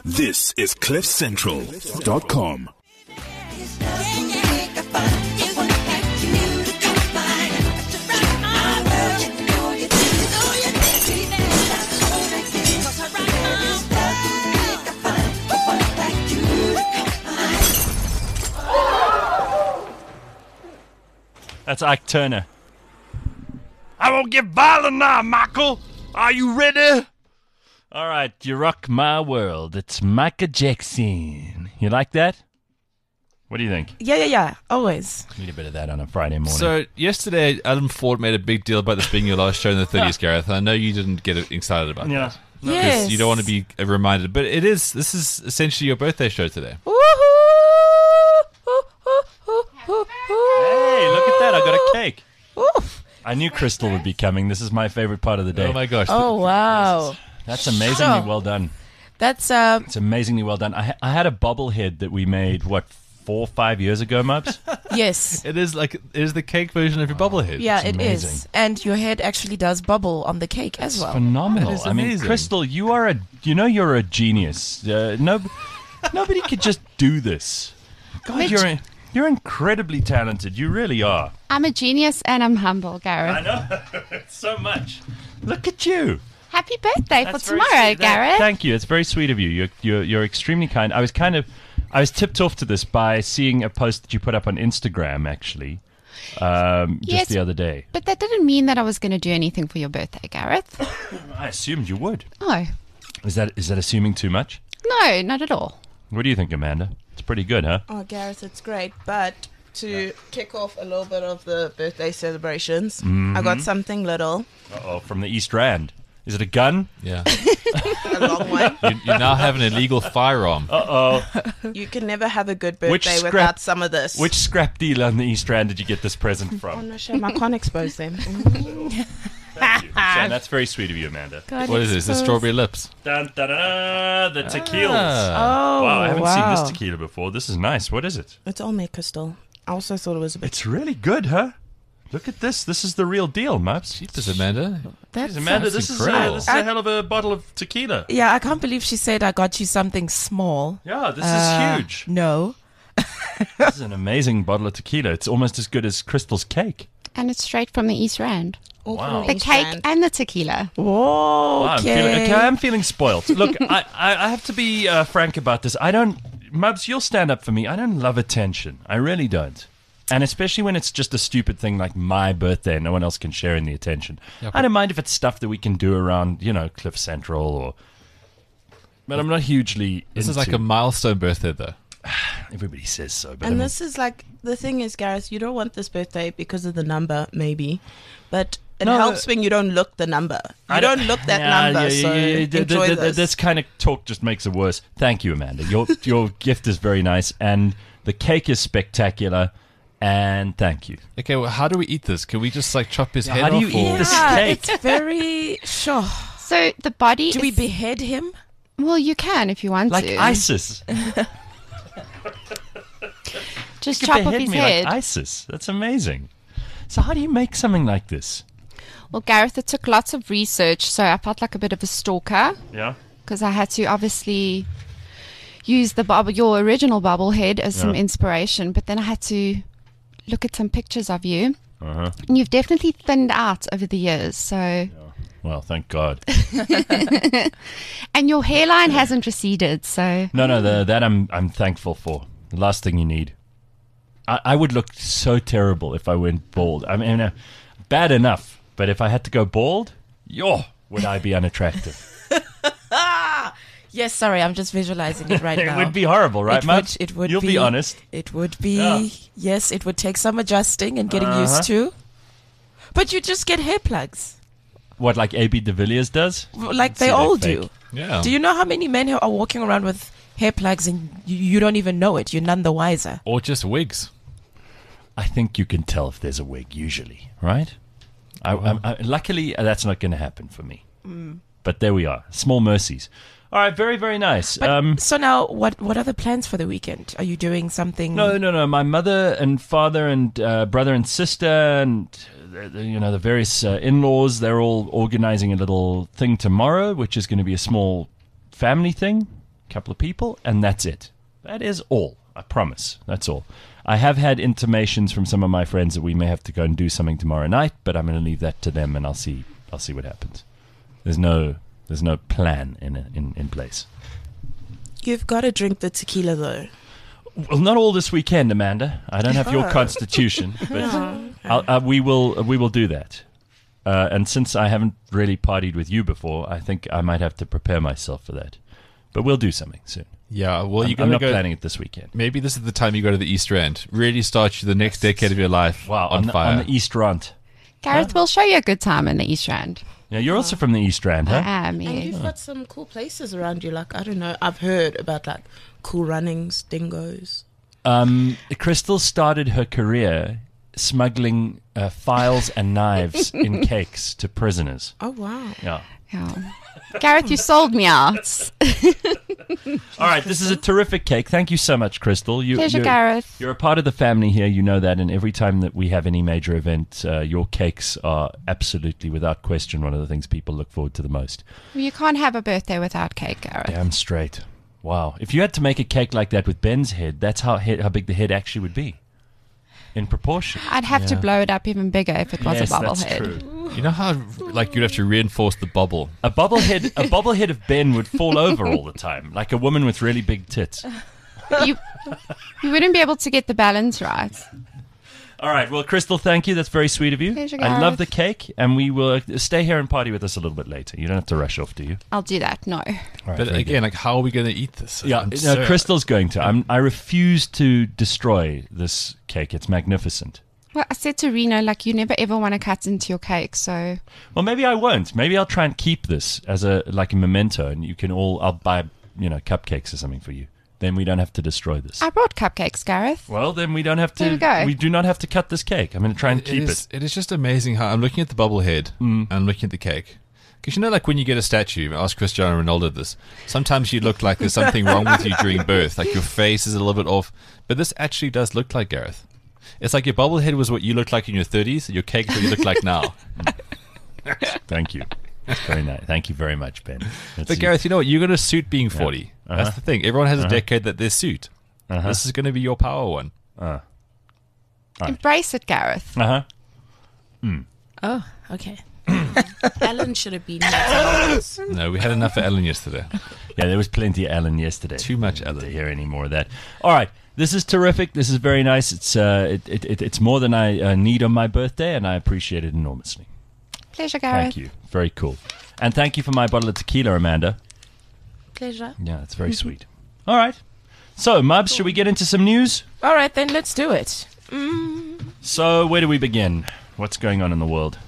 This is CliffCentral.com. That's Ike Turner. I won't get violent now, Michael. Are you ready? All right, you rock my world. It's Michael Jackson. You like that? What do you think? Yeah. Always. Need a bit of that on a Friday morning. So, yesterday, Adam Ford made a big deal about this being your last show in the 30s, Gareth. I know you didn't get excited about yeah. that. Yes. Because you don't want to be reminded. But this is essentially your birthday show today. Woohoo! Hey, look at that. I got a cake. Oof. I knew Crystal would be coming. This is my favorite part of the day. Oh, my gosh. Oh, wow. That's amazingly Sure. well done. That's It's amazingly well done. I had a bobblehead that we made, 4 or 5 years ago, Mubs? yes. It is the cake version of your bobblehead. Yeah, It's it amazing. is. And your head actually does bubble on the cake as well. Phenomenal. That is I mean, amazing. Crystal, you're a genius. Nobody could just do this. God, you're incredibly talented. You really are. I'm a genius and I'm humble, Gareth. I know. So much. Look at you. Happy birthday for That's very tomorrow, sweet. Gareth. Thank you. It's very sweet of you. You're extremely kind. I was tipped off to this by seeing a post that you put up on Instagram, actually, just Yes. the other day. But that didn't mean that I was going to do anything for your birthday, Gareth. I assumed you would. No. Is that assuming too much? No, not at all. What do you think, Amanda? It's pretty good, huh? Oh, Gareth, it's great. But to kick off a little bit of the birthday celebrations, I got something little, Uh-oh, from the East Rand. Is it a gun? Yeah. a long one. You now have an illegal firearm. You can never have a good Which birthday scrap- without some of this. Which scrap dealer on the East Rand did you get this present Oh, from? no, shame. I can't expose them. Thank you. So that's very sweet of you, Amanda. What is this? The strawberry lips. Dun, dun, dun, dun, the tequilas. Ah. Oh, Wow, I haven't wow. seen this tequila before. This is nice. What is it? It's Olmec Crystal. I also thought it was a bit... It's really good, huh? Look at this. This is the real deal, Mubs. Jeepers, Amanda. That's Amanda, That's this is incredible. a hell of a bottle of tequila. Yeah, I can't believe she said I got you something small. Yeah, this is huge. No. This is an amazing bottle of tequila. It's almost as good as Crystal's cake. And it's straight from the East Rand. Wow. The cake and the tequila. Whoa, Wow, okay. I'm feeling spoiled. Look, I have to be frank about this. Mubs, you'll stand up for me. I don't love attention. I really don't. And especially when it's just a stupid thing like my birthday and no one else can share in the attention. Yeah, I don't mind if it's stuff that we can do around, Cliff Central or... But I'm not hugely This is into- like a milestone birthday, though. Everybody says so, but And this is like, the thing is, Gareth, you don't want this birthday because of the number, maybe. But it No, helps when you don't look the number. You don't look that number, so enjoy this. This kind of talk just makes it worse. Thank you, Amanda. Your gift is very nice, and the cake is spectacular, and thank you. Okay, well, how do we eat this? Can we just chop his head how do off? you eat or- this Yeah, cake? it's very... Sure. So the body Do is... we behead him? Well, you can if you want Like to. ISIS. Just You chop off behead his me head. like ISIS. That's amazing. So how do you make something like this? Well, Gareth, it took lots of research, so I felt like a bit of a stalker Yeah. because I had to obviously use your original bobblehead as some Yeah. inspiration, but then I had to look at some pictures of you. Uh-huh. And you've definitely thinned out over the years, so... Well, thank God. And your hairline hasn't receded, so... No, that I'm thankful for. The last thing you need. I would look so terrible if I went bald. I mean, bad enough, but if I had to go bald, would I be unattractive? Yes, sorry, I'm just visualizing it right It now. would be horrible, right, Matt? It would You'll be honest. It would be, Yeah. yes, it would take some adjusting and getting used to. But you just get hair plugs, What, like AB de Villiers does? like See, they they're all fake. do. Yeah. Do you know how many men are walking around with hair plugs and you don't even know it? You're none the wiser. Or just wigs. I think you can tell if there's a wig, usually, right? Luckily, that's not going to happen for me. But there we are. Small mercies. All right, very, very nice. But, so now, what are the plans for the weekend? Are you doing something? No. My mother and father and brother and sister and the various in-laws, they're all organizing a little thing tomorrow, which is going to be a small family thing. couple of people, and that's it. That is all. I promise. That's all. I have had intimations from some of my friends that we may have to go and do something tomorrow night, but I'm going to leave that to them, and I'll see what happens. There's no plan in place. You've got to drink the tequila, though. Well, not all this weekend, Amanda. I don't have your constitution, but we will do that. And since I haven't really partied with you before, I think I might have to prepare myself for that. But we'll do something soon. Yeah, well, I'm not planning it this weekend. Maybe this is the time you go to the East End. Really start the next decade of your life on fire. On the East Rand. Gareth will show you a good time in the East Rand. Yeah, you're also from the East Rand, huh? I am, And yes. you've got some cool places around you. Like, I don't know, I've heard about like cool runnings, dingoes. Crystal started her career smuggling files and knives in cakes to prisoners. Oh, wow. Yeah. Yeah. Gareth, you sold me out. All right, this is a terrific cake. Thank you so much, Crystal. Pleasure, Gareth. You're a part of the family here. You know that. And every time that we have any major event, your cakes are absolutely, without question, one of the things people look forward to the most. You can't have a birthday without cake, Gareth. Damn straight. Wow. If you had to make a cake like that with Ben's head, that's how big the head actually would be. In proportion. I'd have to blow it up even bigger if it was Yes, a that's bobblehead. true. You know how you'd have to reinforce the bubble. A bobblehead of Ben would fall over all the time, like a woman with really big tits. You wouldn't be able to get the balance right. All right. Well, Crystal, thank you. That's very sweet of you. Pleasure, I love Gareth. the cake, and we will stay here and party with us a little bit later. You don't have to rush off, do you? I'll do that. No. All right, But very again, how are we going to eat this? good. I'm no, so- Crystal's going to. I refuse to destroy this cake. It's magnificent. Well, I said to Reno, you never ever want to cut into your cake, so... Well, maybe I won't. Maybe I'll try and keep this as a memento, and I'll buy cupcakes or something for you. Then we don't have to destroy this. I brought cupcakes, Gareth. Well, then we don't have to. There we go. We do not have to cut this cake. I'm going to try and keep it. It is just amazing how I'm looking at the bubblehead and I'm looking at the cake. Because when you get a statue, ask Cristiano Ronaldo this, sometimes you look like there's something wrong with you during birth, like your face is a little bit off. But this actually does look like Gareth. It's like your bubblehead was what you looked like in your 30s, and your cake is what you look like now. Thank you. That's very nice. Thank you very much, Ben. But Gareth, you know what? You're going to suit being 40. Uh-huh. That's the thing. Everyone has a decade that they suit. This is going to be your power one. Embrace it, Gareth. Oh, okay. Ellen should have been here to help us. No, we had enough of Ellen yesterday. Yeah, there was plenty of Ellen yesterday. Too much Don't Ellen. to hear any more of that. All right, this is terrific. This is very nice. It's more than I need on my birthday, and I appreciate it enormously. Pleasure, Gareth. Thank you. Very cool. And thank you for my bottle of tequila, Amanda. Pleasure. Yeah, that's very sweet. All right. So, Mubs, should we get into some news? All right, then let's do it. So, where do we begin? What's going on in the world?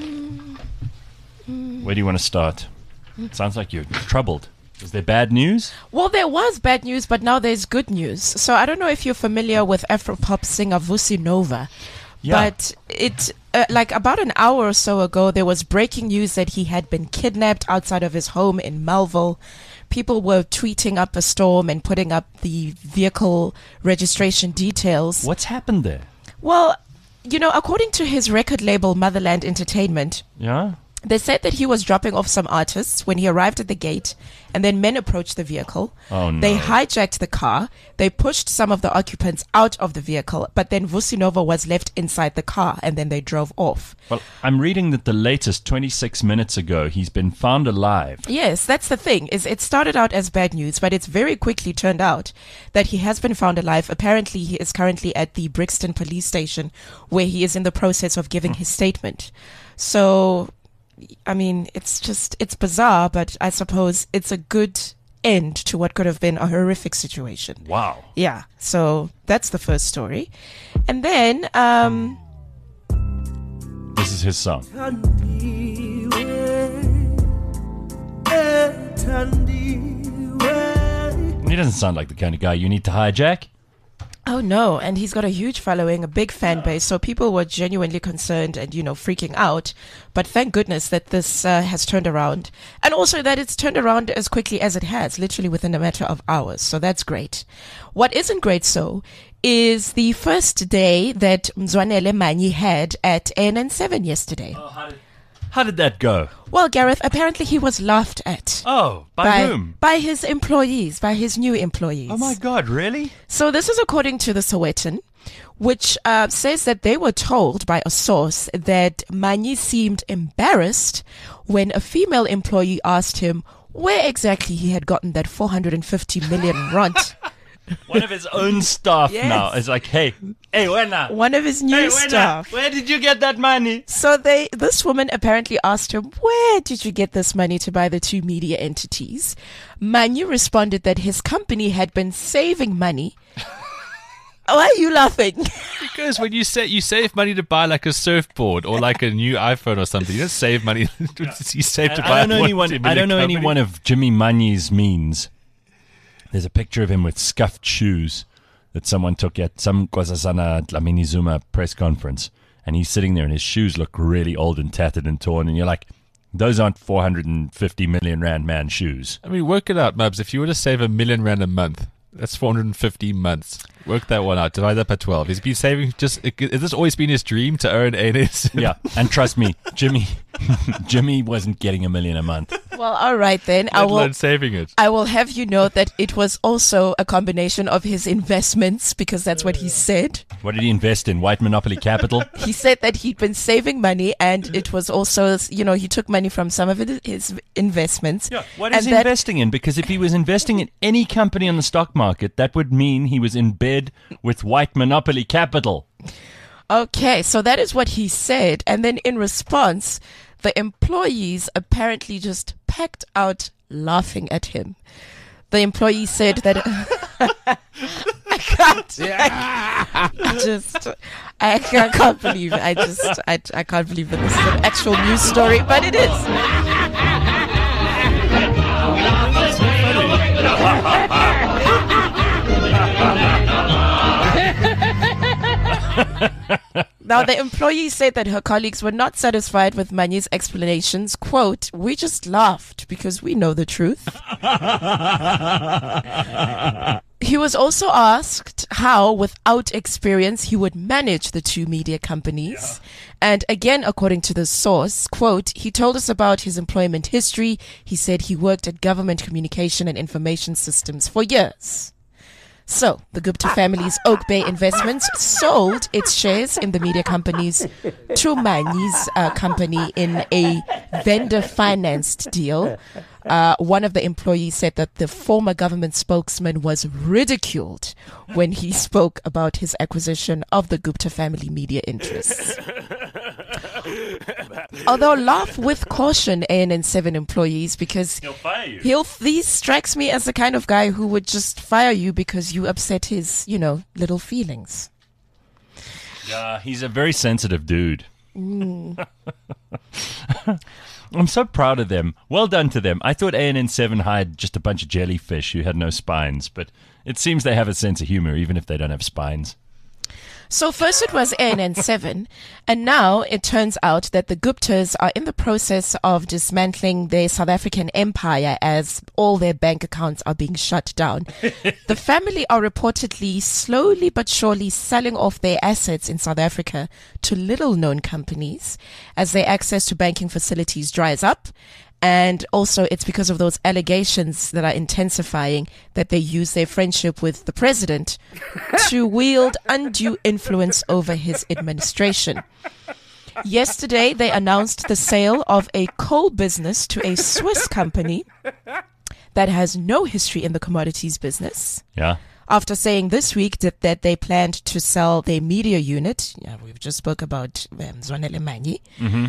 Where do you want to start? Sounds like you're troubled. Is there bad news? Well, there was bad news, but now there's good news. So I don't know if you're familiar with Afropop singer Vusi Nova, but it about an hour or so ago, there was breaking news that he had been kidnapped outside of his home in Melville. People were tweeting up a storm and putting up the vehicle registration details. What's happened there? Well, according to his record label Motherland Entertainment, Yeah? they said that he was dropping off some artists when he arrived at the gate, and then men approached the vehicle. Oh, no. They hijacked the car. They pushed some of the occupants out of the vehicle, but then Vusinova was left inside the car, and then they drove off. Well, I'm reading that the latest, 26 minutes ago, he's been found alive. Yes, that's the thing. Is it started out as bad news, but it's very quickly turned out that he has been found alive. Apparently, he is currently at the Brixton police station, where he is in the process of giving his statement. So, I mean, it's bizarre, but I suppose it's a good end to what could have been a horrific situation. Wow. Yeah, so that's the first story. And then, This is his song. He doesn't sound like the kind of guy you need to hijack. oh no, and he's got a huge following, a big fan base, so people were genuinely concerned and, freaking out. But thank goodness that this has turned around. And also that it's turned around as quickly as it has, literally within a matter of hours. So that's great. What isn't great, is the first day that Mzwanele Manyi had at ANN7 yesterday. How did that go? Well, Gareth, apparently he was laughed at. Oh, by whom? By his employees, by his new employees. Oh my God, really? So this is according to the Sowetan, which says that they were told by a source that Manyi seemed embarrassed when a female employee asked him where exactly he had gotten that 450 million rand. One of his own staff Yes. now is like, hey, Wena. One of his new Hey, Wena, staff. where did you get that money? So this woman apparently asked him, where did you get this money to buy the two media entities? Manyi responded that his company had been saving money. Why are you laughing? Because when you save money to buy like a surfboard or like a new iPhone or something, you don't save money. You save to buy I don't know any one of Jimmy Manyi's means. There's a picture of him with scuffed shoes that someone took at some Kwazasana Dlamini Zuma press conference. And he's sitting there and his shoes look really old and tattered and torn. And you're like, those aren't 450 million rand man shoes. I mean, work it out, Mubs. If you were to save R1 million a month, that's 450 months. Work that one out. Divide that by 12. He's been saving has this always been his dream to earn ANS? Yeah. And trust me, Jimmy wasn't getting $1 million a month. Well, all right then. Let alone saving it. I will have you know that it was also a combination of his investments, because that's what he said. What did he invest in? White Monopoly Capital? He said that he'd been saving money, and it was also, he took money from some of his investments. Yeah. What is he investing in? Because if he was investing in any company on the stock market, that would mean he was in bed with White Monopoly Capital. Okay, so that is what he said. And then in response, the employees apparently just packed out laughing at him. The employee said that I can't believe I can't believe that this is an actual news story, but it is. Now, the employee said that her colleagues were not satisfied with Manyi's explanations. Quote, "We just laughed because we know the truth." He was also asked how, without experience, he would manage the two media companies. And again, according to the source, quote, "He told us about his employment history. He said he worked at government communication and information systems for years." So, the Gupta family's Oak Bay Investments sold its shares in the media companies to Manyi's company in a vendor-financed deal. One of the employees said that the former government spokesman was ridiculed when he spoke about his acquisition of the Gupta family media interests. Although laugh with caution, ANN7 employees, because He'll fire you. he strikes me as the kind of guy who would just fire you because you upset his, little feelings. Yeah, he's a very sensitive dude. I'm so proud of them. Well done to them. I thought ANN7 hired just a bunch of jellyfish who had no spines, but it seems they have a sense of humor even if they don't have spines. So first it was ANN7, and now it turns out that the Guptas are in the process of dismantling their South African empire as all their bank accounts are being shut down. The family are reportedly slowly but surely selling off their assets in South Africa to little-known companies as their access to banking facilities dries up. And also it's because of those allegations that are intensifying that they use their friendship with the president to wield undue influence over his administration. Yesterday, they announced the sale of a coal business to a Swiss company that has no history in the commodities business. Yeah. After saying this week that they planned to sell their media unit. Yeah, we've just spoke about Zwanele Manyi.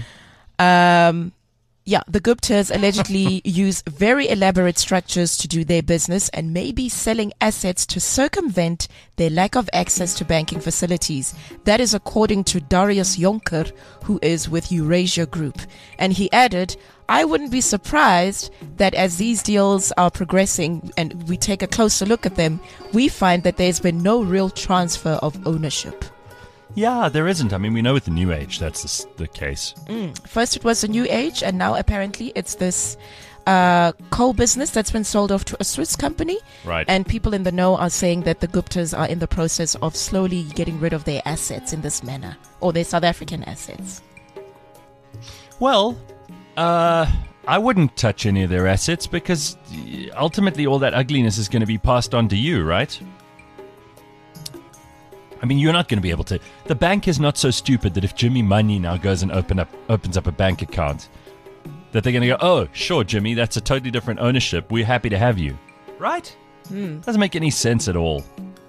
The Guptas allegedly use very elaborate structures to do their business and may be selling assets to circumvent their lack of access to banking facilities. That is according to Darius Jonker, who is with Eurasia Group. And he added, "I wouldn't be surprised that as these deals are progressing and we take a closer look at them, we find that there's been no real transfer of ownership." Yeah, there isn't. I mean, we know with the New Age that's the case. First it was the New Age, and now apparently it's this coal business that's been sold off to a Swiss company. Right. And people in the know are saying that the Guptas are in the process of slowly getting rid of their assets in this manner, or their South African assets. Well, I wouldn't touch any of their assets because ultimately all that ugliness is going to be passed on to you, right? I mean, you're not going to be able to. The bank is not so stupid that if Jimmy Money now goes and opens up a bank account, that they're going to go, oh, sure, Jimmy, that's a totally different ownership. We're happy to have you. Right? Doesn't make any sense at all.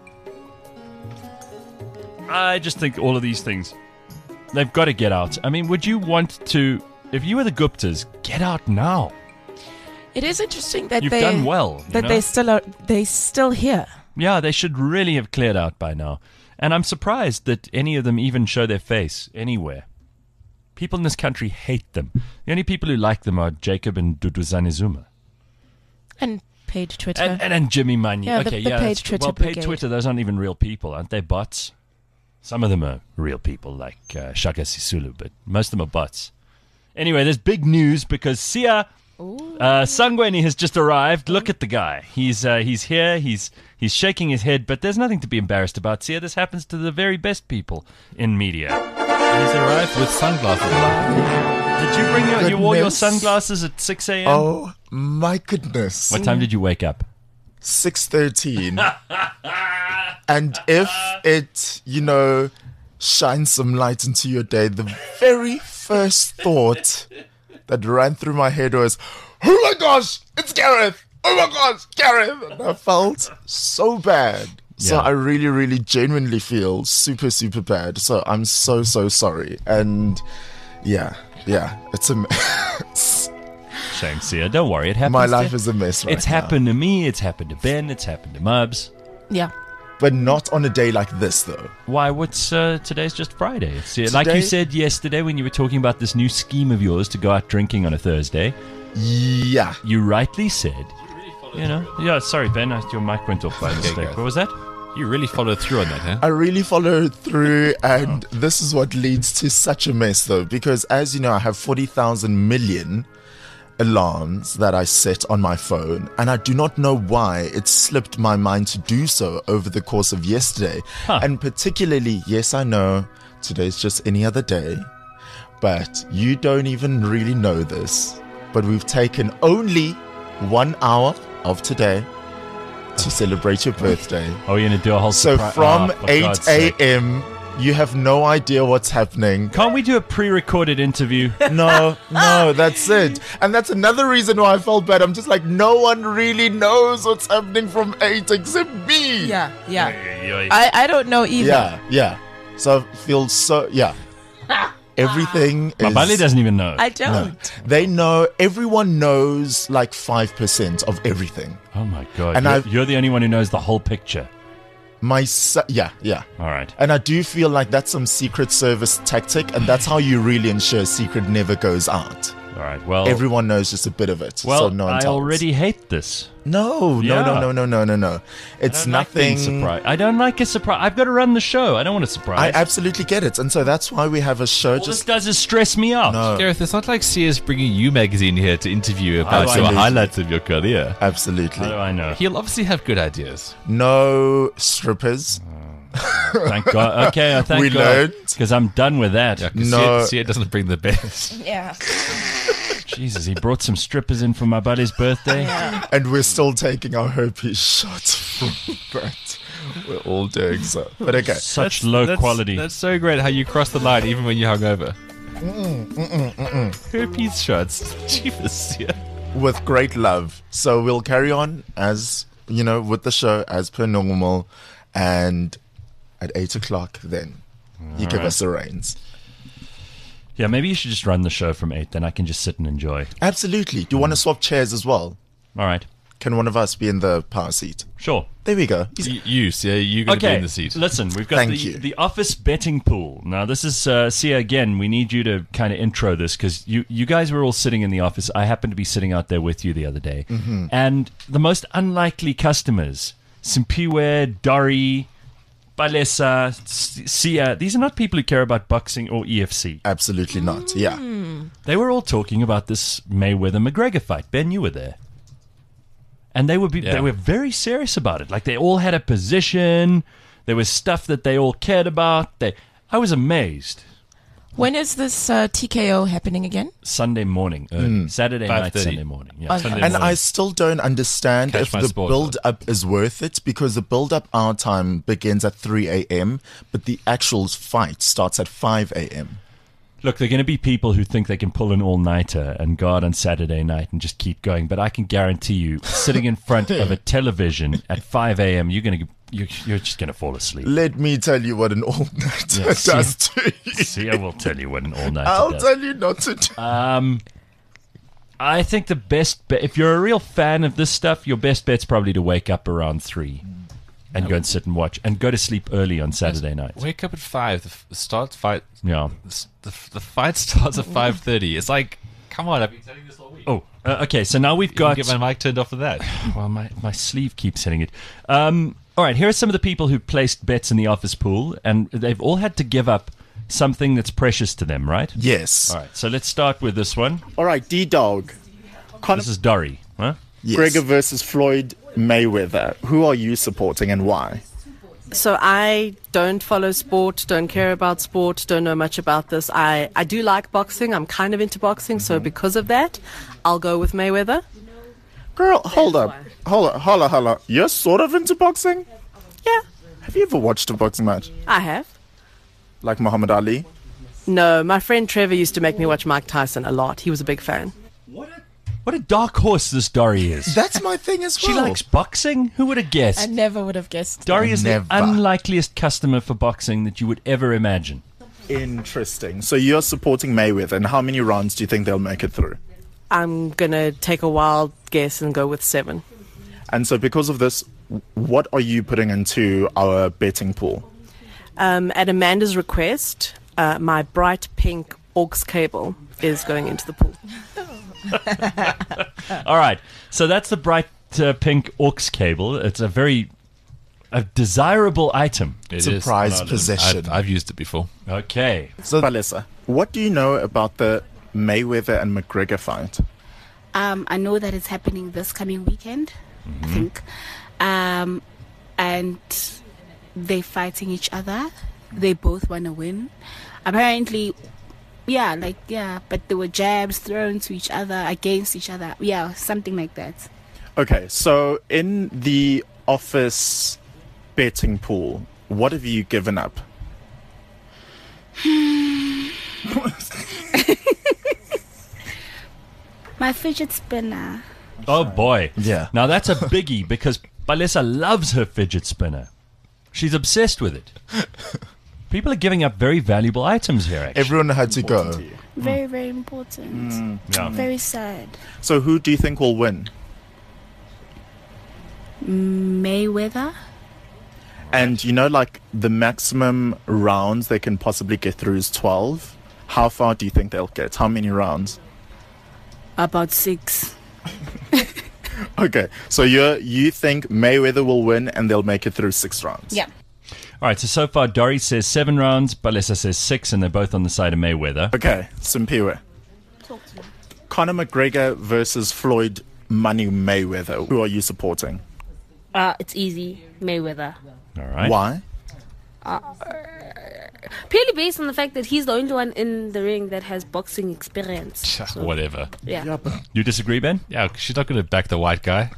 I just think all of these things, they've got to get out. I mean, would you want to, if you were the Guptas, get out now? It is interesting that You've done well. That they still here. Yeah, they should really have cleared out by now. And I'm surprised that any of them even show their face anywhere. People in this country hate them. The only people who like them are Jacob and Duduzane Zuma. And Page Twitter. And Jimmy Money. Yeah, okay, the Page Twitter well, brigade. Page Twitter, those aren't even real people, aren't they? Bots. Some of them are real people, like Shaka Sisulu, but most of them are bots. Anyway, there's big news because Sia Sangweni has just arrived. Look at the guy. He's here. He's shaking his head, but there's nothing to be embarrassed about. Sia, this happens to the very best people in media. He's arrived with sunglasses. Did you bring you wore your Goodness. sunglasses at 6 a.m.? Oh my goodness. What time did you wake up? 6:13. And if it, shines some light into your day, the very first thought that ran through my head was, oh my gosh, it's Gareth. Oh my gosh, Gareth. And I felt so bad. So Yeah. I really, really genuinely feel super, super bad. So I'm so, so sorry. And yeah, it's a mess. Shame, Sia. Don't worry. It happens. My life is a mess right It's now. happened to me. It's happened to Ben. It's happened to Mubs. Yeah. But not on a day like this, though. Why? What's today's just Friday? It's, like you Today- said yesterday when you were talking about this new scheme of yours to go out drinking on a Thursday. Yeah. You rightly said, Yeah, sorry, Ben. Your mic went off by mistake. Gareth. What was that? You really followed through on that, huh? I really followed through, and this is what leads to such a mess, though, because as you know, I have 40,000 million alarms that I set on my phone, and I do not know why it slipped my mind to do so over the course of yesterday. And particularly, yes, I know today's just any other day, but you don't even really know this, but we've taken only 1 hour of today to celebrate your birthday. Oh, you're going to do a whole So surprise. from for 8 God's sake. a.m., you have no idea what's happening. Can't we do a pre-recorded interview? No, that's it. And that's another reason why I felt bad. I'm just like, no one really knows what's happening from 8 except me. Yeah. I don't know either. Yeah. So I feel so, everything is... Mabali doesn't even know. I don't. They know, everyone knows like 5% of everything. Oh, my God. And You're the only one who knows the whole picture. Yeah. All right. And I do feel like that's some Secret Service tactic, and that's how you really ensure secret never goes out. All right. Well, Everyone knows just a bit of it. well so no one I tells. already hate this. No. Yeah. It's I don't like being nothing. surprised. I don't like a surprise. I've got to run the show. I don't want a surprise. I absolutely get it, and so that's why we have a show. All this Just does is stress me out. no, Gareth, it's not like Sia's bringing you magazine here to interview about your Absolutely. highlights of your career. absolutely How do I know? He'll obviously have good ideas. no strippers. Thank God. Okay, thank We God. learned. Because I'm done with that. Yeah, 'cause No. Sia doesn't bring the best. Yeah. Jesus, he brought some strippers in for my buddy's birthday. And we're still taking our herpes shots from that. We're all doing so. But okay. Such low quality. That's so great how you cross the line even when you're hungover. Herpes shots. Jeepers, Sia. With great love. So we'll carry on as, with the show as per normal. And at 8 o'clock, then you give right. us the reins. Yeah, maybe you should just run the show from 8, then I can just sit and enjoy. Absolutely. Do you want to swap chairs as well? All right. Can one of us be in the power seat? Sure. There we go. You, Sia, you're going to be Okay, in the seat. listen, we've got Thank you. the office betting pool. Now, this is, Sia, again, we need you to kind of intro this because you guys were all sitting in the office. I happened to be sitting out there with you the other day. Mm-hmm. And the most unlikely customers, Simpiwe, Dori, Balesa, Sia, these are not people who care about boxing or EFC. Absolutely not. Yeah. They were all talking about this Mayweather-McGregor fight. Ben, you were there. And they were very serious about it. Like, they all had a position. There was stuff that they all cared about. I was amazed. When is this TKO happening again? Sunday morning, Saturday night, 5:30. Sunday morning. Yeah. Okay. Sunday And morning. I still don't understand Catch if my the sport, build-up is worth it, because the build-up our time begins at 3 a.m., but the actual fight starts at 5 a.m. Look, there are going to be people who think they can pull an all-nighter and go out on Saturday night and just keep going. But I can guarantee you, sitting in front of a television at 5 a.m., you're just going to fall asleep. Let me tell you what an all-nighter Yes, does to you. See, I will tell you what an all-nighter I'll does. tell you not to do. I think the best bet, if you're a real fan of this stuff, your best bet's probably to wake up around 3 and go and sit and watch and go to sleep early on Saturday night. Wake up at 5. The start fight. Yeah. The fight starts at 5:30. It's like, come on! I've been telling you this all week. Oh, okay. So now we've got. Get my mic turned off for that. Well, my sleeve keeps hitting it. All right, here are some of the people who placed bets in the office pool, and they've all had to give up something that's precious to them, right? Yes. All right, so let's start with this one. All right, D-Dog. This is Dory, huh? Yes. Gregor versus Floyd Mayweather. Who are you supporting and why? So I don't follow sport, don't care about sport, don't know much about this. I do like boxing. I'm kind of into boxing, so because of that, I'll go with Mayweather. Girl, hold up. Holla. You're sort of into boxing? Yeah, Have you ever watched a boxing match? I have. Like Muhammad Ali? No, my friend Trevor used to make me watch Mike Tyson a lot. He was a big fan. What a dark horse this Dory is. That's my thing as well. She likes boxing? Who would have I guessed? never would have guessed. Dory is Never. the unlikeliest customer for boxing that you would ever imagine. Interesting. So you're supporting Mayweather, and how many rounds do you think they'll make it through? I'm going to take a wild guess and go with 7. And so because of this, what are you putting into our betting pool? At Amanda's request, my bright pink aux cable is going into the pool. All right, so that's the bright pink aux cable. It's a very desirable item. It It's a is. prized possession. I've used it before. Okay. So Palesa, what do you know about the Mayweather and McGregor fight? I know that it's happening this coming weekend, I think. And they're fighting each other. They both want to win. Apparently, but there were jabs thrown to each other, against each other. Yeah, something like that. Okay, so in the office betting pool, what have you given up? My fidget spinner. Oh, boy. Yeah. Now, that's a biggie because Palesa loves her fidget spinner. She's obsessed with it. People are giving up very valuable items here, actually. everyone had to go. Very, very important. Yeah. Very sad. So who do you think will win? Mayweather. And you know, like the maximum rounds they can possibly get through is 12. How far do you think they'll get? How many rounds? About 6. Okay, so you think Mayweather will win and they'll make it through 6 rounds? Yeah. All right, so far, Dory says 7 rounds, Palesa says 6, and they're both on the side of Mayweather. Okay, Simpiwe. Conor McGregor versus Floyd Money Mayweather. Who are you supporting? It's easy. Mayweather. All right. Why? Purely based on the fact that he's the only one in the ring that has boxing experience. So, Whatever. yeah. You disagree, Ben? Yeah, she's not going to back the white guy.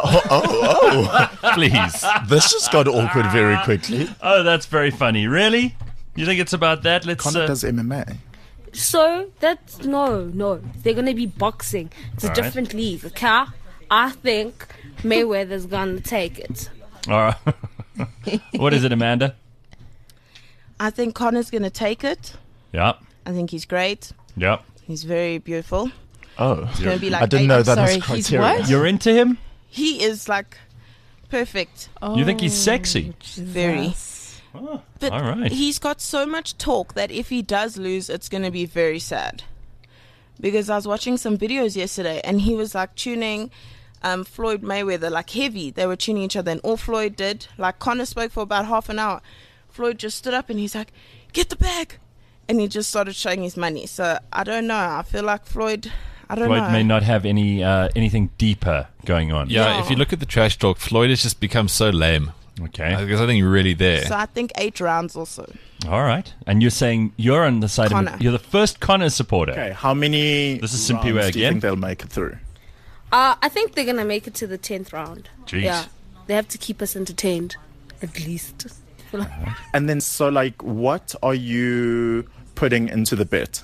Please. This just got awkward very quickly. Oh, that's very funny. Really? You think it's about that? Let's. Conor does MMA. So that's no. They're gonna be boxing. It's a All right. different league. Okay? I think Mayweather's gonna take it. All right. What is it, Amanda? I think Connor's going to take it. Yeah. I think he's great. Yeah. He's very beautiful. Oh, It's going to be like I didn't 8. know that sorry, was he's criteria. what? You're into him? He is like perfect. You think he's sexy? Very. But all right. he's got so much talk that if he does lose, it's going to be very sad. Because I was watching some videos yesterday and he was like tuning Floyd Mayweather like heavy. They were tuning each other and all Floyd did, like Conor spoke for about half an hour. Floyd just stood up and he's like, "Get the bag." And he just started showing his money. So I don't know. I feel like Floyd know. May not have anything deeper going on. Yeah, No. if you look at the trash talk, Floyd has just become so lame. Okay. There's nothing really there. So I think 8 rounds also. All right. And you're saying you're on the side Connor. of... You're the first Connor supporter. Okay, how many This is rounds Simpiwe do you again. think they'll make it through? I think they're gonna make it to the 10th round. Jeez. Yeah, they have to keep us entertained, at least. And then, so like, what are you putting into the bet?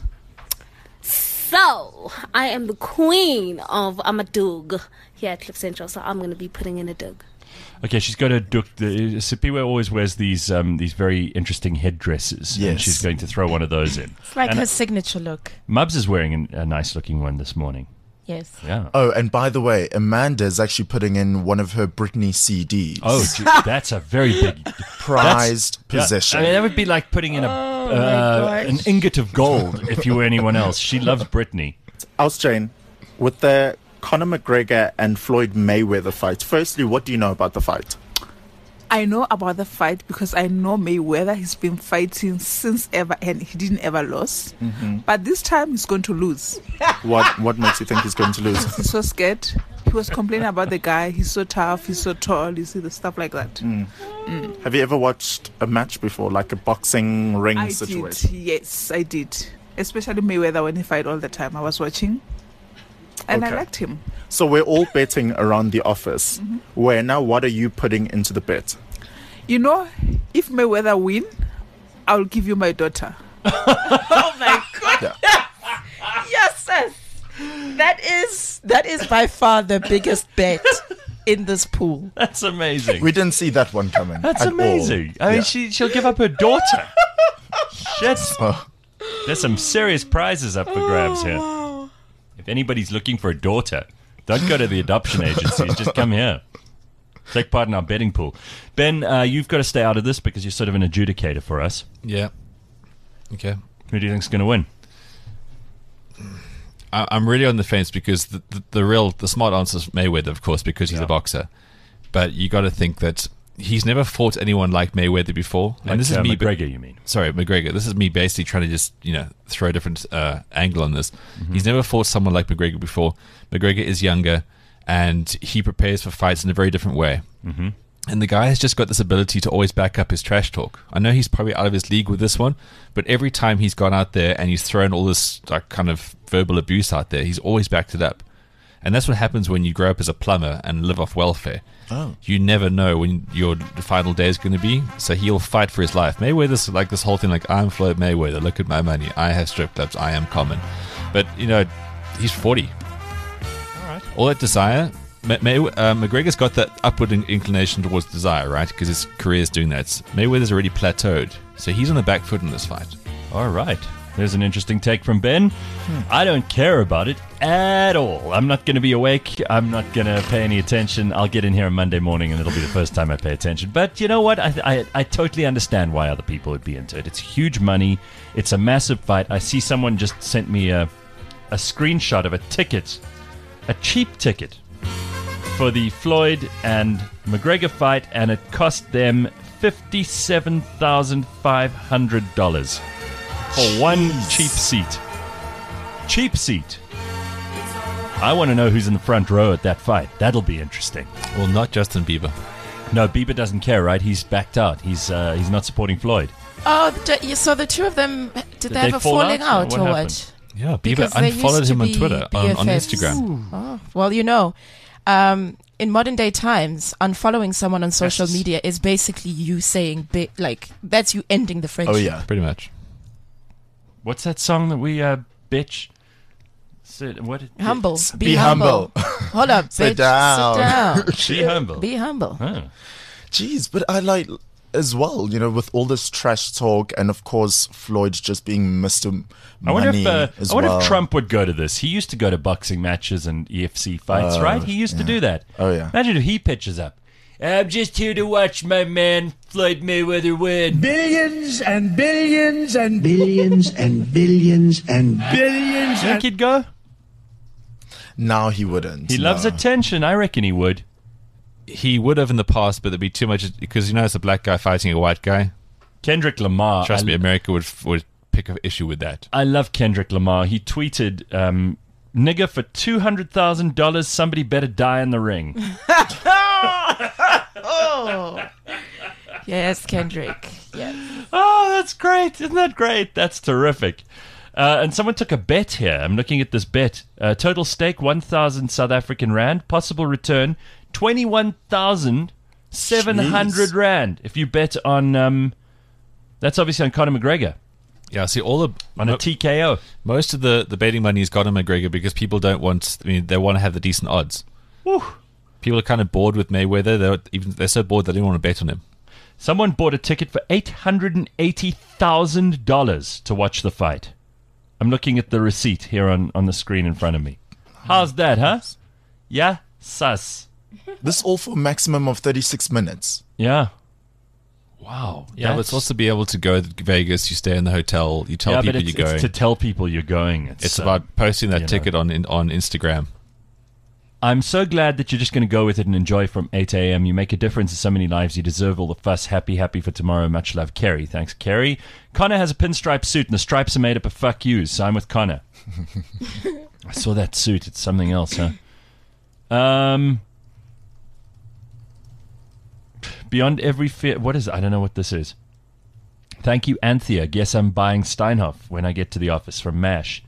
So I am the queen of Amadug here at Cliff Central, so I'm gonna be putting in a dug. Okay, she's got a duck. Sipiwe always wears these very interesting headdresses. And Yes. she's going to throw one of those in. It's like And her signature look. Mubs is wearing a nice-looking one this morning. Yes. Yeah. Oh, and by the way, Amanda is actually putting in one of her Britney CDs. Oh, that's a very big... Prized Yeah, possession. I mean, that would be like putting in an ingot of gold if you were anyone else. She loves Britney. Else Jane, with the Conor McGregor and Floyd Mayweather fight, firstly, what do you know about the fight? I know about the fight because I know Mayweather. He's been fighting since ever and he didn't ever lose. But this time he's going to lose. What makes you think he's going to lose? He's so scared. He was complaining about the guy. He's so tough. He's so tall. You see the stuff like that. Have you ever watched a match before, like a boxing ring I situation? did. Yes, I did. Especially Mayweather when he fight all the time. I was watching. And I Okay. liked him. So we're all betting around the office. Where now, what are you putting into the bet? You know, if Mayweather win, I'll give you my daughter. Oh my god! Yes, sis. That is by far the biggest bet in this pool. That's amazing. We didn't see that one coming. That's at all. amazing. I mean, Yeah. she'll give up her daughter. Shit. Oh. There's some serious prizes up for grabs here. If anybody's looking for a daughter, don't go to the adoption agencies. Just come here. Take part in our betting pool. Ben, you've got to stay out of this because you're sort of an adjudicator for us. Yeah. Okay. Who do you think's going to win? I'm really on the fence because the smart answer is Mayweather, of course, because he's a boxer. But you got to think that he's never fought anyone like Mayweather before. Like, and this is me, McGregor, you mean? Sorry, McGregor. This is me basically trying to just throw a different angle on this. He's never fought someone like McGregor before. McGregor is younger, and he prepares for fights in a very different way. Mm-hmm. And the guy has just got this ability to always back up his trash talk. I know he's probably out of his league with this one, but every time he's gone out there and he's thrown all this like kind of verbal abuse out there, he's always backed it up. And that's what happens when you grow up as a plumber and live off welfare. Oh. You never know when your final day is going to be, so he'll fight for his life. Mayweather's like this whole thing like, I'm Floyd Mayweather, look at my money, I have strip clubs, I am common. But, he's 40. All right. All that desire... McGregor's got that upward inclination towards desire, right? Because his career is doing that. Mayweather's already plateaued, so he's on the back foot in this fight. All right. There's an interesting take from Ben. I don't care about it at all. I'm not going to be awake. I'm not going to pay any attention. I'll get in here on Monday morning, and it'll be the first time I pay attention. But you know what? I totally understand why other people would be into it. It's huge money. It's a massive fight. I see someone just sent me a screenshot of a ticket, a cheap ticket, for the Floyd and McGregor fight, and it cost them $57,500 for one cheap seat. Cheap seat. I want to know who's in the front row at that fight. That'll be interesting. Well, not Justin Bieber. No, Bieber doesn't care, right? He's backed out. He's not supporting Floyd. Oh, so the two of them, did they have a fall falling out What or happened? what? Yeah, Because Bieber they unfollowed used to him on be Twitter, on BFFs. Instagram. Oh, well, in modern day times, unfollowing someone on social media is basically you saying, that's you ending the friendship. Oh, yeah. Pretty much. What's that song that we bitch? What? Humble. Be humble. Hold up, Sit bitch. down. Sit Be down. humble. Be humble. Huh. Jeez, but I like as well, with all this trash talk and of course Floyd just being Mr. I wonder Money as I wonder well. if Trump would go to this. He used to go to boxing matches and EFC fights, right? He used to do that. Oh, yeah. Imagine if he pitches up. I'm just here to watch my man Floyd Mayweather win. Billions and billions and billions and billions and billions. Think he'd go? Now he wouldn't. He loves attention. I reckon he would. He would have in the past, but there'd be too much because it's a black guy fighting a white guy. Kendrick Lamar. Trust me, America would pick an issue with that. I love Kendrick Lamar. He tweeted, "Nigga, for $200,000, somebody better die in the ring." Oh. Yes, Kendrick. Yes. Oh, that's great. Isn't that great? That's terrific. And someone took a bet here. I'm looking at this bet. Total stake, 1,000 South African rand. Possible return, 21,700 rand. If you bet on, that's obviously on Conor McGregor. Yeah, see, on a TKO. Most of the betting money is Conor McGregor because people don't want, they want to have the decent odds. Woo. People are kind of bored with Mayweather. They're so bored they don't want to bet on him. Someone bought a ticket for $880,000 to watch the fight. I'm looking at the receipt here on the screen in front of me. How's that, huh? Yeah? Sus. This all for a maximum of 36 minutes. Yeah. Wow. Yeah, but it's also to be able to go to Vegas, you stay in the hotel, you tell people you're going. It's to tell people you're going. It's about posting that ticket on Instagram. I'm so glad that you're just going to go with it and enjoy from 8 a.m. You make a difference in so many lives. You deserve all the fuss. Happy for tomorrow. Much love, Kerry. Thanks, Kerry. Connor has a pinstripe suit, and the stripes are made up of fuck yous, so I'm with Connor. I saw that suit. It's something else, huh? Beyond every fear. What is it? I don't know what this is. Thank you, Anthea. Guess I'm buying Steinhoff when I get to the office from MASH.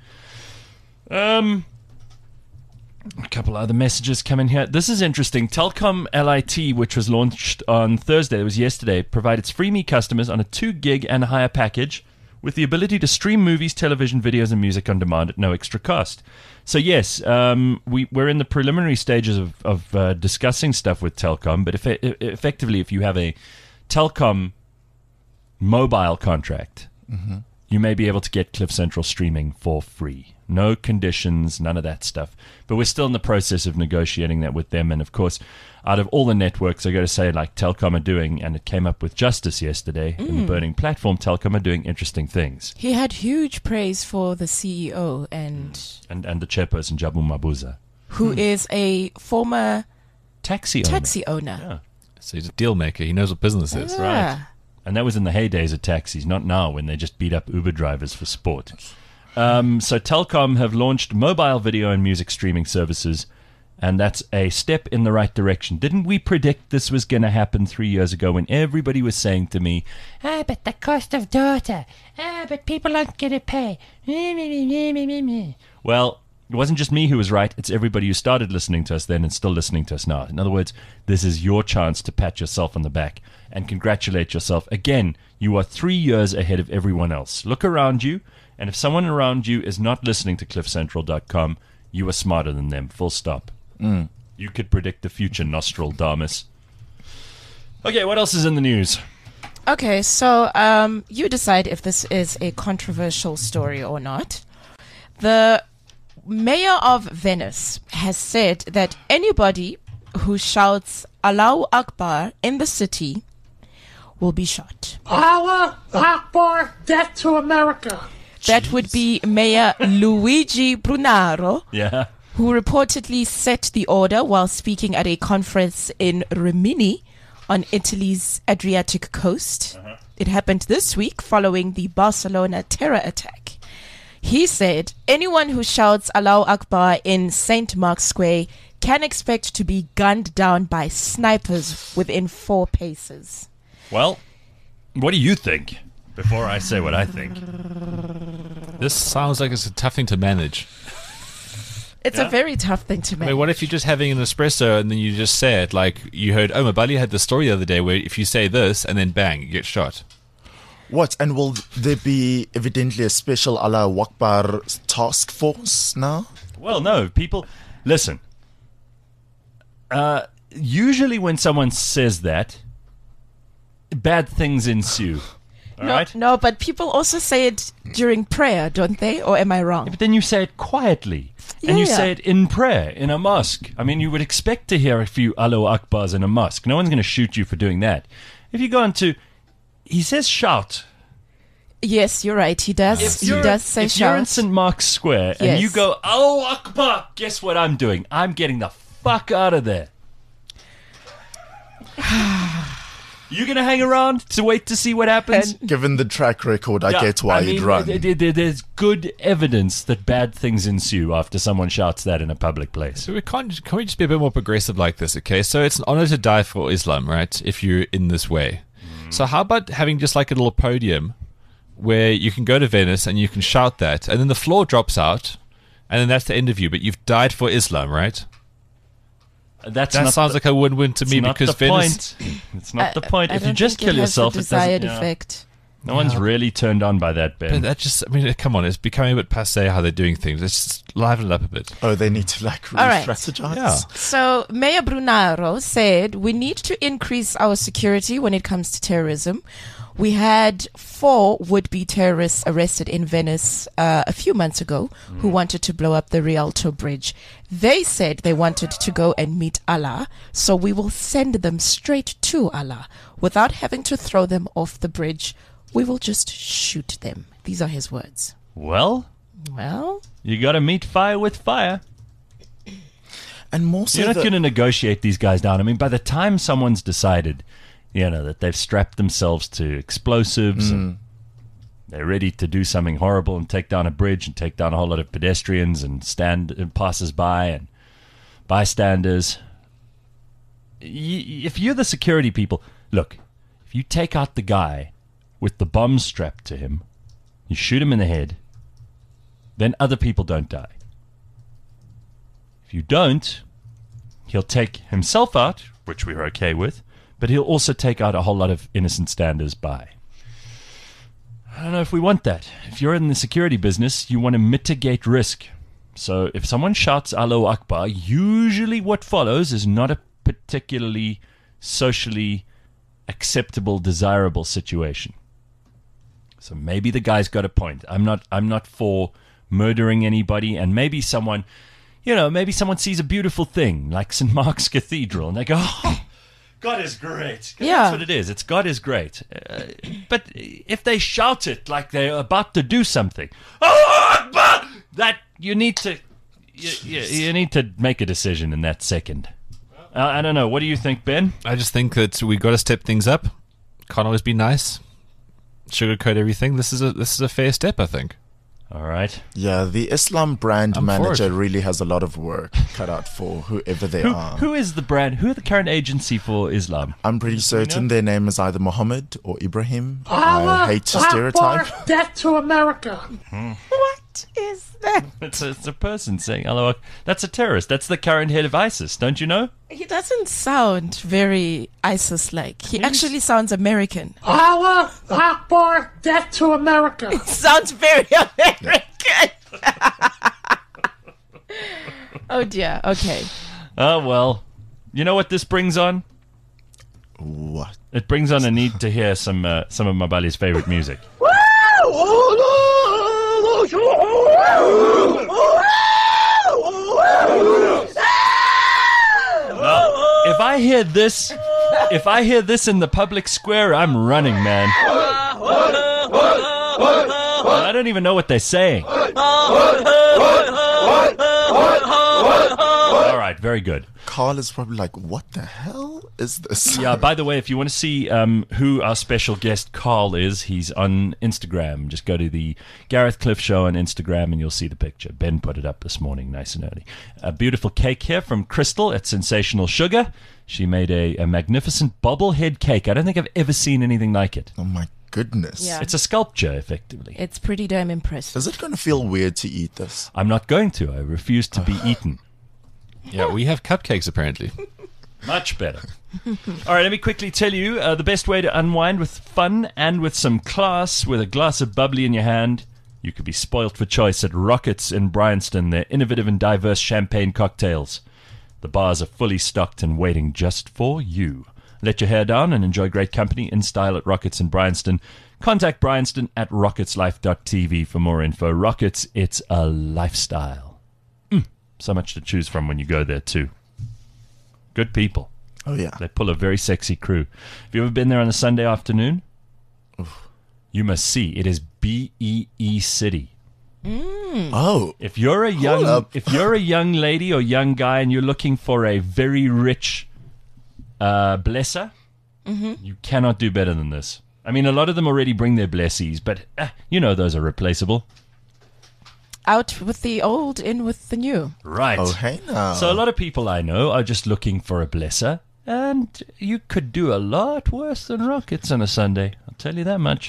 A couple other messages come in here. This is interesting. Telkom LIT, which was launched on Thursday, it was yesterday, provides FreeMe customers on a 2 gig and higher package with the ability to stream movies, television, videos, and music on demand at no extra cost. So yes, we're in the preliminary stages of discussing stuff with Telkom, but effectively, if you have a Telkom mobile contract, you may be able to get Cliff Central streaming for free. No conditions, none of that stuff. But we're still in the process of negotiating that with them. And of course, out of all the networks, I got to say, like Telkom are doing, and it came up with Justice yesterday in the Burning Platform, Telkom are doing interesting things. He had huge praise for the CEO and the chairperson, Jabu Mabuza, who is a former taxi owner. Yeah. So he's a deal maker. He knows what business is. Yeah. Right. And that was in the heydays of taxis, not now when they just beat up Uber drivers for sport. So Telkom have launched mobile video and music streaming services, and that's a step in the right direction. Didn't we predict this was going to happen 3 years ago when everybody was saying to me, but the cost of data, but people aren't going to pay. Well, it wasn't just me who was right. It's everybody who started listening to us then and still listening to us now. In other words, this is your chance to pat yourself on the back and congratulate yourself. Again, you are 3 years ahead of everyone else. Look around you, and if someone around you is not listening to CliffCentral.com, you are smarter than them. Full stop. You could predict the future, Nostradamus. Okay, what else is in the news? Okay, so you decide if this is a controversial story or not. The mayor of Venice has said that anybody who shouts Allahu Akbar in the city will be shot. Allah Akbar, death to America. That would be Mayor Luigi Brunaro, who reportedly set the order while speaking at a conference in Rimini on Italy's Adriatic coast. It happened this week following the Barcelona terror attack. He said anyone who shouts Allahu Akbar in St. Mark's Square can expect to be gunned down by snipers within 4 paces. Well, what do you think? Before I say what I think. This sounds like it's a tough thing to manage. It's a very tough thing to manage. I mean, what if you're just having an espresso and then you just say it? Like you heard Omar Bali had the story the other day where if you say this and then bang, you get shot. What? And will there be evidently a special Allahu Akbar task force now? Well, no. People, listen. Usually when someone says that, bad things ensue. No, but people also say it during prayer, don't they? Or am I wrong? Yeah, but then you say it quietly. And you say it in prayer, in a mosque. I mean, you would expect to hear a few Allahu Akbars in a mosque. No one's going to shoot you for doing that. If you go into... He says shout. Yes, you're right. He does. He does say if shout. You're in St. Mark's Square and you go, Allahu Akbar, guess what I'm doing? I'm getting the fuck out of there. You going to hang around to wait to see what happens? Given the track record, I get why you'd run. There's good evidence that bad things ensue after someone shouts that in a public place. So can we just be a bit more progressive like this, okay? So it's an honor to die for Islam, right? If you're in this way. So how about having just like a little podium where you can go to Venice and you can shout that, and then the floor drops out, and then that's the end of you. But you've died for Islam, right? That sounds like a win-win to me because Venice. It's not the point. I If you don't just think kill it has the yourself, it desired doesn't. effect. No one's really turned on by that, Ben. But that just, I mean, come on, it's becoming a bit passé how they're doing things. Let's just liven it up a bit. Oh, they need to All right. re-strategize? Yeah. So Mayor Brunaro said we need to increase our security when it comes to terrorism. We had 4 would-be terrorists arrested in Venice a few months ago who wanted to blow up the Rialto Bridge. They said they wanted to go and meet Allah, so we will send them straight to Allah without having to throw them off the bridge. We will just shoot them. These are his words. Well, you got to meet fire with fire. And more so, you're not going to negotiate these guys down. I mean, by the time someone's decided, that they've strapped themselves to explosives and they're ready to do something horrible and take down a bridge and take down a whole lot of pedestrians and passers-by and bystanders. If you're the security people, look, if you take out the guy with the bomb strapped to him, you shoot him in the head, then other people don't die. If you don't, he'll take himself out, which we're okay with, but he'll also take out a whole lot of innocent standers by. I don't know if we want that. If you're in the security business, you want to mitigate risk. So if someone shouts Allahu Akbar, usually what follows is not a particularly socially acceptable, desirable situation. So maybe the guy's got a point. I'm not for murdering anybody, and maybe someone sees a beautiful thing like St. Mark's Cathedral and they go, "Oh, God is great." That's what it is. It's God is great. But if they shout it like they're about to do something, "Allahu Akbar," that you need to make a decision in that second. I don't know. What do you think, Ben? I just think that we got to step things up. Can't always be nice. Sugarcoat everything. This is a fair step, I think. All right. Yeah, the Islam brand manager really has a lot of work cut out for whoever they are. Who is the brand? Who are the current agency for Islam? I'm pretty certain their name is either Muhammad or Ibrahim. I hate to stereotype. Death to America. What is that? It's a person saying hello. That's a terrorist. That's the current head of ISIS. Don't you know? He doesn't sound very ISIS-like. He actually sounds American. Allah Akbar, death to America. It sounds very American. Oh dear. Okay. Oh well. You know what this brings on? What? It brings on a need to hear some of Mabali's favorite music. If I hear this in the public square, I'm running, man. I don't even know what they're saying. All right, very good. Carl is probably like, what the hell is this? Yeah, by the way, if you want to see who our special guest Carl is, he's on Instagram. Just go to the Gareth Cliff Show on Instagram and you'll see the picture. Ben put it up this morning, nice and early. A beautiful cake here from Crystal at Sensational Sugar. She made a magnificent bobblehead cake. I don't think I've ever seen anything like it. Oh my goodness. Yeah. It's a sculpture, effectively. It's pretty damn impressive. Is it going to feel weird to eat this? I'm not going to. I refuse to be eaten. Yeah, we have cupcakes apparently. Much better. All right, let me quickly tell you the best way to unwind with fun and with some class with a glass of bubbly in your hand. You could be spoilt for choice at Rockets in Bryanston. Their innovative and diverse champagne cocktails. The bars are fully stocked and waiting just for you. Let your hair down and enjoy great company in style at Rockets in Bryanston. Contact Bryanston at rocketslife.tv for more info. Rockets, it's a lifestyle. So much to choose from when you go there too. Good people. Oh yeah. They pull a very sexy crew. Have you ever been there on a Sunday afternoon? Oof. You must see. It is BEE City. Oh. If you're a young lady or young guy and you're looking for a very rich blesser, you cannot do better than this. I mean, a lot of them already bring their blessies, but those are replaceable. Out with the old, in with the new. Right. Oh, hey now. So a lot of people I know are just looking for a blesser, and you could do a lot worse than Rockets on a Sunday. I'll tell you that much.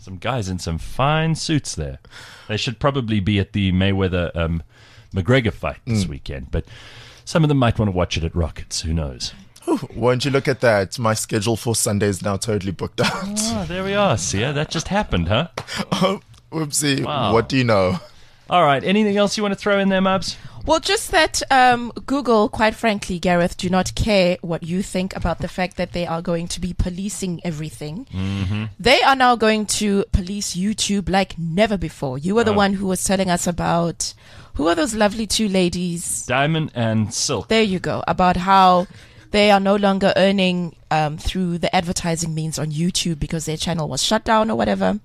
Some guys in some fine suits there. They should probably be at the Mayweather McGregor fight this weekend, but some of them might want to watch it at Rockets. Who knows? Won't you look at that? My schedule for Sunday is now totally booked out. Oh, there we are. See, that just happened, huh? Oh, whoopsie. Wow. What do you know? All right. Anything else you want to throw in there, Mubs? Well, just that Google, quite frankly, Gareth, do not care what you think about the fact that they are going to be policing everything. Mm-hmm. They are now going to police YouTube like never before. You were the one who was telling us about, who are those lovely two ladies? Diamond and Silk. There you go. About how they are no longer earning through the advertising means on YouTube because their channel was shut down or whatever.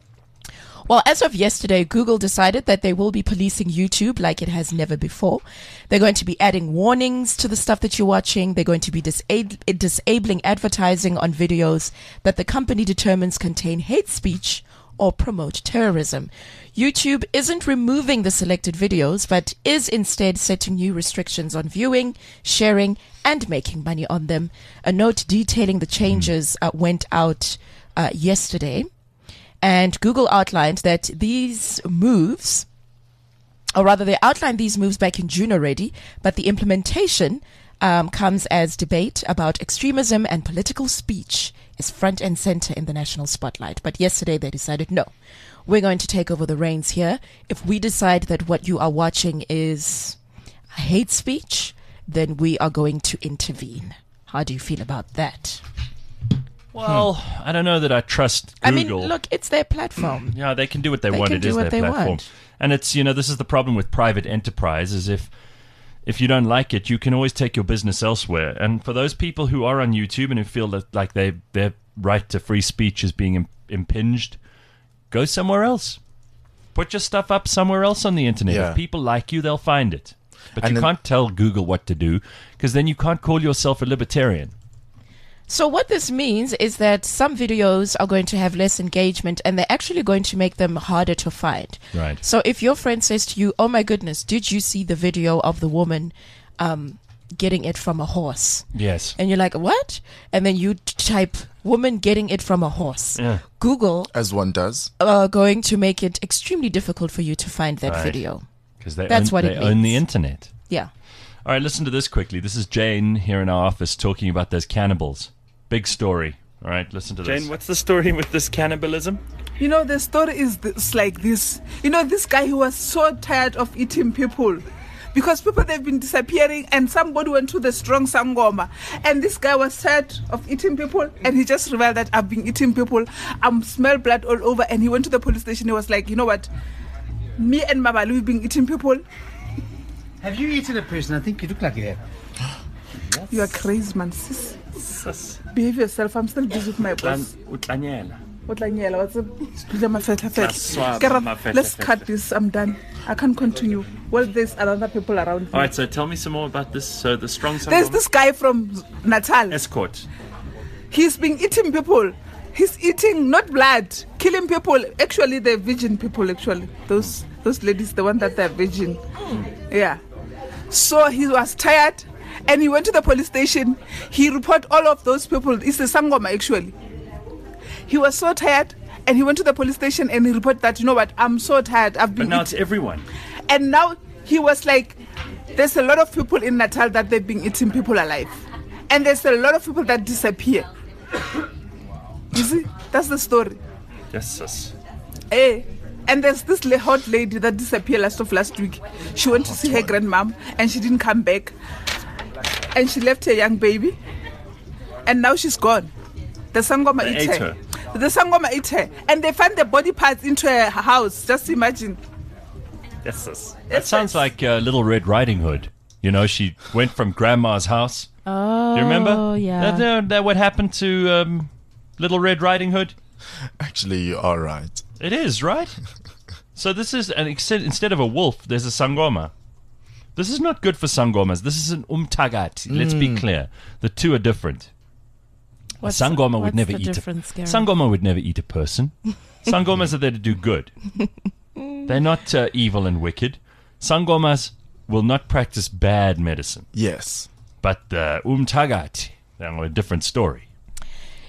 Well, as of yesterday, Google decided that they will be policing YouTube like it has never before. They're going to be adding warnings to the stuff that you're watching. They're going to be disabling advertising on videos that the company determines contain hate speech or promote terrorism. YouTube isn't removing the selected videos, but is instead setting new restrictions on viewing, sharing, and making money on them. A note detailing the changes went out yesterday. And Google outlined that these moves, or rather they outlined these moves back in June already, but the implementation comes as debate about extremism and political speech is front and center in the national spotlight. But yesterday they decided, no, we're going to take over the reins here. If we decide that what you are watching is hate speech, then we are going to intervene. How do you feel about that? Well, I don't know that I trust Google. I mean, look, it's their platform. Yeah, they can do what they want. It is their platform. And it's, this is the problem with private enterprise, is if you don't like it, you can always take your business elsewhere. And for those people who are on YouTube and who feel that like their right to free speech is being impinged, go somewhere else. Put your stuff up somewhere else on the internet. Yeah. If people like you, they'll find it. But you can't tell Google what to do, because then you can't call yourself a libertarian. So what this means is that some videos are going to have less engagement, and they're actually going to make them harder to find. Right. So if your friend says to you, oh my goodness, did you see the video of the woman getting it from a horse? Yes. And you're like, what? And then you type woman getting it from a horse. Yeah. Google, as one does, going to make it extremely difficult for you to find that video. Because they own the internet. Yeah. All right, listen to this quickly. This is Jane here in our office talking about those cannibals. Big story. All right, listen to this. Jane, what's the story with this cannibalism? The story is like this. This guy, he was so tired of eating people. Because people, they've been disappearing, and somebody went to the strong Sangoma. And this guy was tired of eating people, and he just realized that I've been eating people. I smell blood all over. And he went to the police station. He was like, you know what? Me and Mabali, we've been eating people. Have you eaten a person? I think you look like you have. Yes. You are crazy, man. Sis. Behave yourself. I'm still busy with my boss. Let's cut this. I'm done. I can't continue. Well, there's other people around me. All right, so tell me some more about this. So the strong. There's this guy from Natal. Escort. He's been eating people. He's eating not blood, killing people. Actually, they're virgin people. Actually, those ladies, the one that they're virgin. Yeah. So he was tired. And he went to the police station. He reported all of those people. It's the Sangoma, actually. He was so tired, and he went to the police station and he reported that, you know what, I'm so tired. I've been. But now it's everyone. And now he was like, there's a lot of people in Natal that they've been eating people alive. And there's a lot of people that disappear. You see? That's the story. Yes. Hey. And there's this hot lady that disappeared last week. She went to see her grandmom, and she didn't come back. And she left her young baby, and now she's gone. The Sangoma ate her. The Sangoma ate her, and they found the body parts into her house. Just imagine. Yes. That sounds like Little Red Riding Hood. She went from Grandma's house. Oh, do you remember? Oh, yeah. That what happened to Little Red Riding Hood? Actually, you are right. It is, right? So this is instead of a wolf, there's a Sangoma. This is not good for Sangomas. This is an umtagat. Let's be clear. The two are different. A Sangoma would never eat Sangoma would never eat a person. Sangomas are there to do good. They're not evil and wicked. Sangomas will not practice bad medicine. Yes. But umtagat, they're a different story.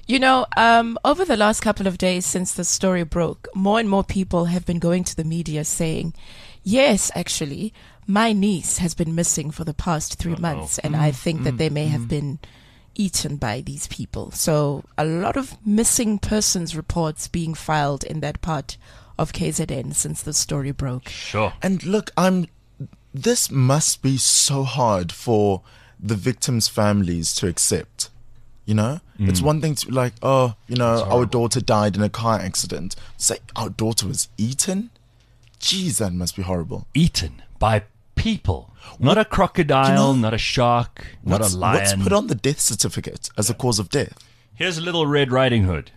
You know, over the last couple of days since the story broke, more and more people have been going to the media saying, yes, actually, my niece has been missing for the past 3 months, and I think that they may have been eaten by these people. So a lot of missing persons reports being filed in that part of KZN since the story broke. Sure. And look, this must be so hard for the victims' families to accept. You know, it's one thing to be like, oh, you know, our daughter died in a car accident. Say our daughter was eaten. Jeez, that must be horrible. Eaten by people, not a crocodile, not a shark, not a lion. What's put on the death certificate as a cause of death? Here's Little Red Riding Hood.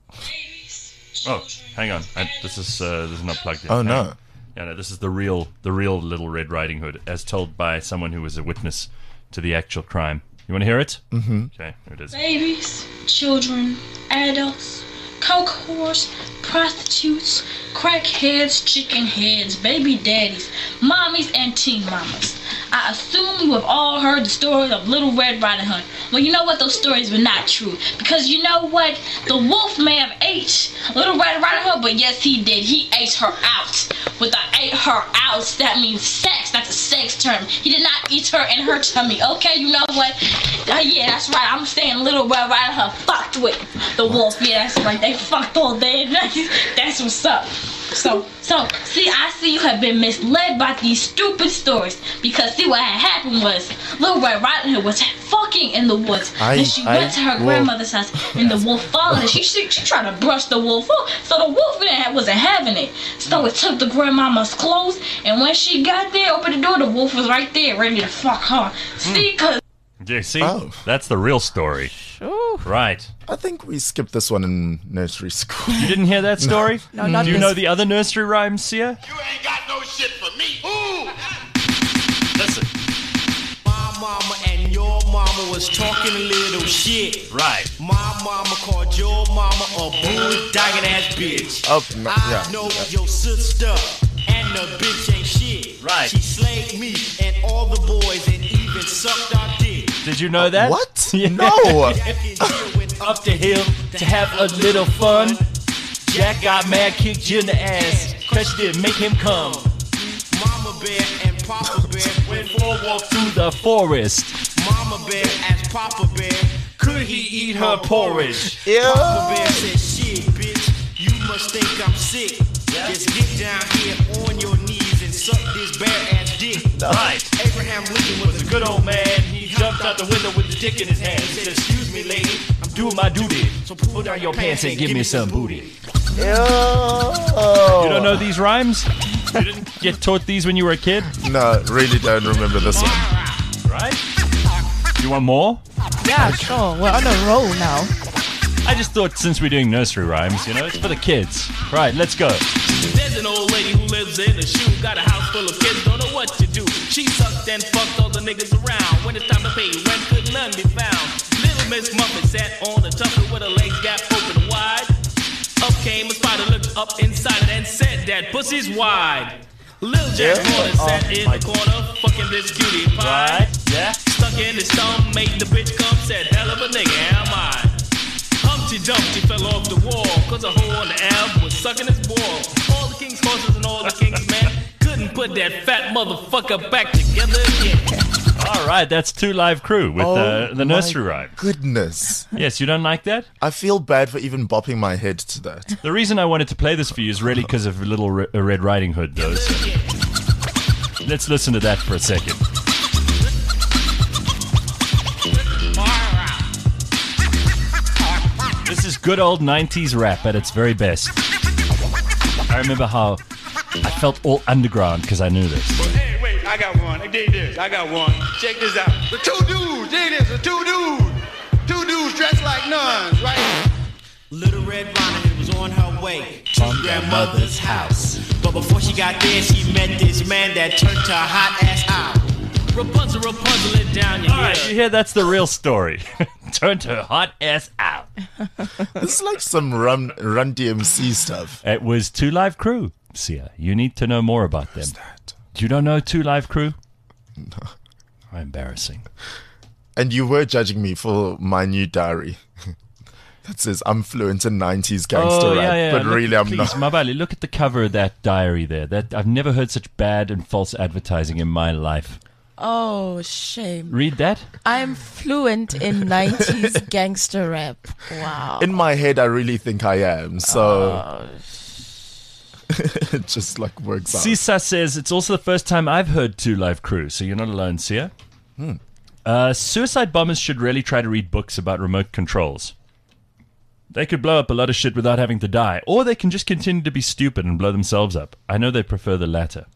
Oh, hang on. This is not plugged in. Oh, Hang no. on. Yeah, no, this is the real Little Red Riding Hood, as told by someone who was a witness to the actual crime. You want to hear it? Mm-hmm. Okay, here it is. Babies, children, adults, coke whores, prostitutes, crackheads, chicken heads, baby daddies, mommies, and teen mamas. I assume you have all heard the story of Little Red Riding Hood. Well, you know what? Those stories were not true. Because you know what? The wolf may have ate Little Red Riding Hood, but yes, he did. He ate her out. With the ate her out, that means sex. That's a sex term. He did not eat her in her tummy. Okay, you know what? Yeah, that's right. I'm saying Little Red Riding Hood fucked with the wolf. Yeah, that's right. They fucked all day. That's what's up. So, see, I see you have been misled by these stupid stories. Because, see, what had happened was Little Red Riding Hood was fucking in the woods. And she went to her grandmother's house, and the wolf followed her. She tried to brush the wolf off. So the wolf wasn't having it. So it took the grandmama's clothes, and when she got there, opened the door, the wolf was right there, ready to fuck her. See, because... Yeah, see? That's the real story. Right. I think we skipped this one in nursery school. You didn't hear that story? No, not Do you this. know the other nursery rhymes, Sia? You ain't got no shit for me. Ooh. Listen. My mama and your mama was talking a little shit. Right. My mama called your mama a bull-dogging ass bitch. Oh, no, I know your sister, and the bitch ain't shit. Right. She slayed me and all the boys and even sucked our dick. Did you know that? What? Yeah. No. Up the hill to have a little fun. Jack got mad, kicked you in the ass, touched it, make him come. Mama bear and Papa bear went for a walk through the forest. Mama bear asked Papa bear, could he eat her porridge? Papa bear said, shit, bitch, you must think I'm sick. Just get down here on your knees and suck this bare ass dick. Right. Abraham Lincoln was a Good old man, he jumped out the window with the dick in his hand. He said, excuse me, lady, I'm doing my duty. So pull down your pants and give me some booty. You don't know these rhymes? You didn't get taught these when you were a kid? No, really don't remember this one. Right? You want more? Yeah, sure. We're on a roll now. I just thought since we're doing nursery rhymes, you know, it's for the kids. Right, let's go. There's an old lady who lives in a shoe, got a house full of kids, don't know what to do. She sucked and fucked all the niggas around. When it's time to pay rent, could none be found. Little Miss Muffet sat on the tuffet with her legs gap open wide. Up came a spider, looked up inside it and said that pussy's wide. Lil Jack Corner sat in the corner, fucking this cutie pie. Right, yeah. Stuck in his thumb, made the bitch come, said, hell of a nigga am I. Humpty Dumpty fell off the wall, cause a hole in the elf was sucking his ball. All the king's horses and all the king's men couldn't put that fat motherfucker back together again. All right, that's 2 Live Crew with the nursery rhyme. Goodness. Yes, you don't like that? I feel bad for even bopping my head to that. The reason I wanted to play this for you is really because of Little Red Riding Hood, though. So let's listen to that for a second. This is good old 90s rap at its very best. I remember how I felt all underground because I knew this. Hey, wait, I got one. Dig this. I got one. Check this out. The 2 dudes. Dig this. The 2 dudes. 2 dudes dressed like nuns, right? Little Red Riding Hood was on her way to grandmother's house. But before she got there, she met this man that turned her hot ass out. Rapunzel, Rapunzel it down your All right, you hear that's the real story. Turned her hot ass out. This is like some Run DMC stuff. It was 2 Live Crew. Sia, you need to know more about them. You don't know 2 Live Crew? No. How embarrassing. And you were judging me for my new diary. that says I'm fluent in 90s gangster rap, but really I'm please, not. Mabali, look at the cover of that diary there. That I've never heard such bad and false advertising in my life. Oh, shame. Read that. I'm fluent in 90s gangster rap. Wow. In my head, I really think I am. So it just like works out. Sisa says it's also the first time I've heard Two Live Crew, so you're not alone, Sia. Suicide bombers should really try to read books about remote controls. They could blow up a lot of shit without having to die, or they can just continue to be stupid and blow themselves up. I know they prefer the latter.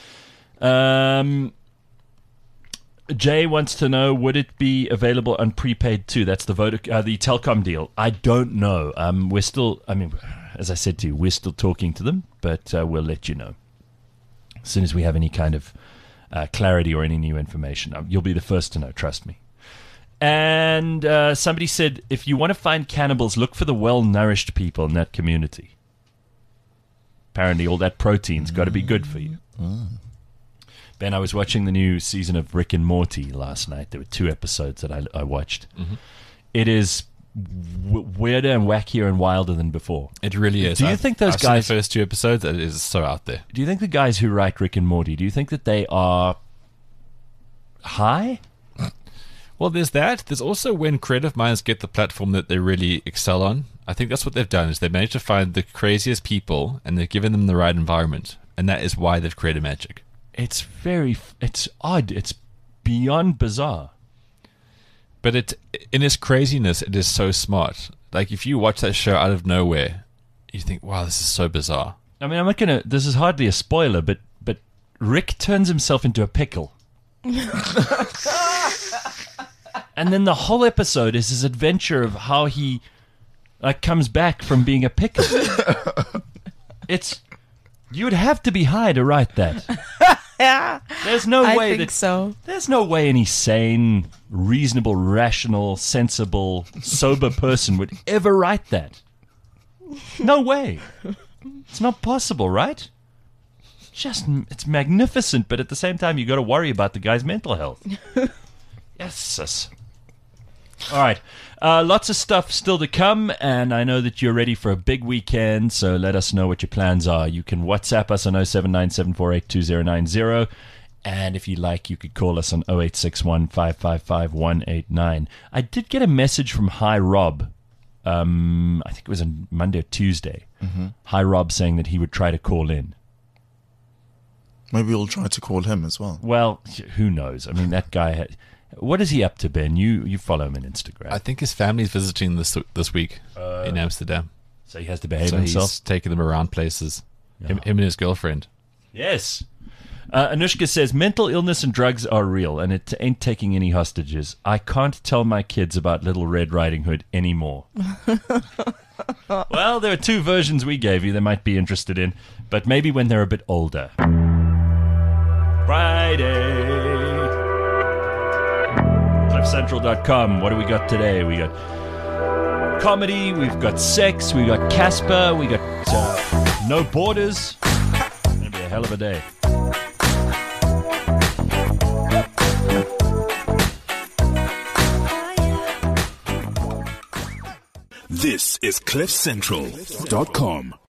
Jay wants to know, would it be available on prepaid too? That's the the Telkom deal. I don't know. We're still, as I said to you, we're still talking to them, but we'll let you know as soon as we have any kind of clarity or any new information. You'll be the first to know, trust me. And somebody said, if you want to find cannibals, look for the well-nourished people in that community. Apparently all that protein's got to be good for you. Ben, I was watching the new season of Rick and Morty last night. There were 2 episodes that I watched. It is weirder and wackier and wilder than before. It really is. Do you think those I've guys... seen the first 2 episodes, it is so out there. Do you think the guys who write Rick and Morty, do you think that they are high? Well, there's that. There's also when creative minds get the platform that they really excel on. I think that's what they've done, is they've managed to find the craziest people and they've given them the right environment. And that is why they've created magic. It's odd. It's beyond bizarre. But in its craziness, it is so smart. Like, if you watch that show out of nowhere, you think, wow, this is so bizarre. I mean, I'm not going to... This is hardly a spoiler, but Rick turns himself into a pickle. And then the whole episode is his adventure of how he comes back from being a pickle. You would have to be high to write that. There's no way I think so. There's no way any sane, reasonable, rational, sensible, sober person would ever write that. No way. It's not possible, right? It's magnificent, but at the same time, you got to worry about the guy's mental health. Yes, sis. All right. Lots of stuff still to come, and I know that you're ready for a big weekend, so let us know what your plans are. You can WhatsApp us on 0797482090, and if you like, you could call us on 0861-555-189. I did get a message from Hi Rob. I think it was on Monday or Tuesday. Hi Rob saying that he would try to call in. Maybe we'll try to call him as well. Well, who knows? I mean, that guy... What is he up to, Ben? You follow him on Instagram. I think his family's visiting this week in Amsterdam. So he has to behave himself? He's taking them around places. Him and his girlfriend. Yes. Anushka says, mental illness and drugs are real, and it ain't taking any hostages. I can't tell my kids about Little Red Riding Hood anymore. Well, there are 2 versions we gave you they might be interested in, but maybe when they're a bit older. Friday. CliffCentral.com. What do we got today? We got comedy, we've got sex, we got Casper, we got No Borders. It's going to be a hell of a day. This is CliffCentral.com.